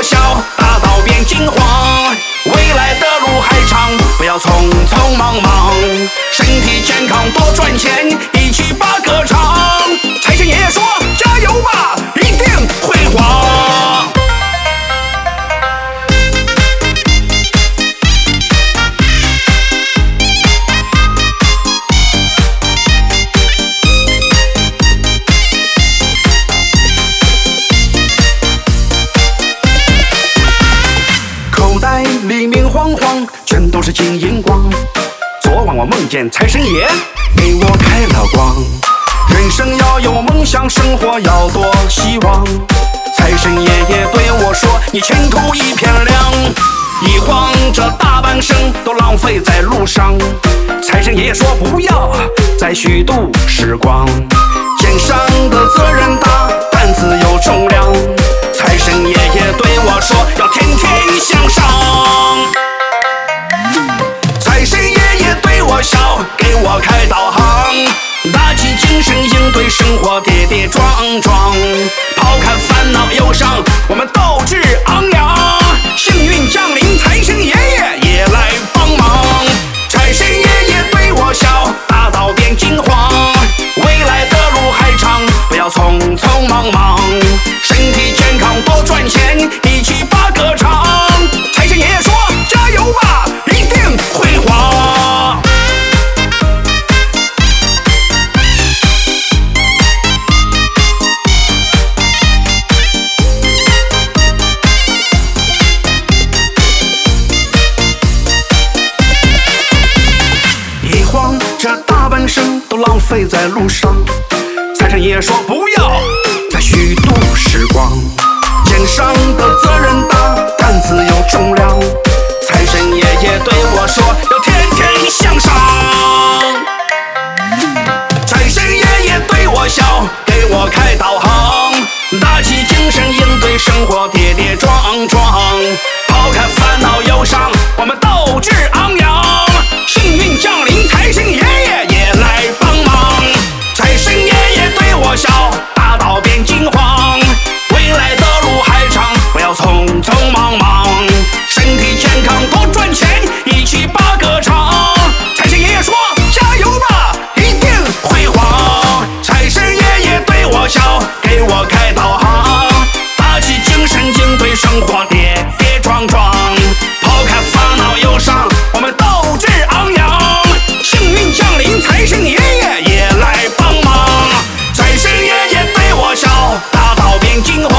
笑，大道变金黄。未来的路还长，不要匆匆忙忙。身体健康多赚钱，一起把歌唱。财神爷爷说：加油吧，一定辉煌。口袋里明晃晃，全都是金银光。昨晚我梦见财神爷给我开了光。人生要有梦想，生活要多希望。财神爷爷对我说：你前途一片亮。一晃这大半生都浪费在路上。财神爷爷说：不要再虚度时光。肩上的责任大，担子有重量。财神爷爷对我说：要天天向上。财神爷爷对我笑，给我开导航。打起精神应对生活跌跌撞撞。抛开烦恼忧伤，我们斗志昂扬。幸运降临，财神爷爷也来帮忙。财神爷爷对我笑，大道变金黄。未来的路还长，不要匆匆忙忙。身体健康多赚钱，一起把歌唱。财神爷爷说：加油吧，一定辉煌。一晃这大半生都浪费在路上。财神爷爷说：不要再虚度时光。肩上的责任大，担子有重量。财神爷爷对我说：要天天向上。财神爷爷对我笑，给我开导航。打起精神应对生活跌跌撞撞。抛开烦恼忧伤，我们斗志昂扬。幸运降临，财神爷爷也来帮忙。财神爷爷对我笑，大道变金黄。未来的路还长，不要匆匆忙忙。身体健康多赚钱，一起把歌唱。财神爷爷说：加油吧，一定辉煌。财神爷爷对我笑，给我开导航。打起精神应对生活跌跌撞撞。抛开烦恼忧伤，我们斗志昂扬。幸运降临，财神爷爷也来帮忙。财神爷爷对我笑，大道变金黄。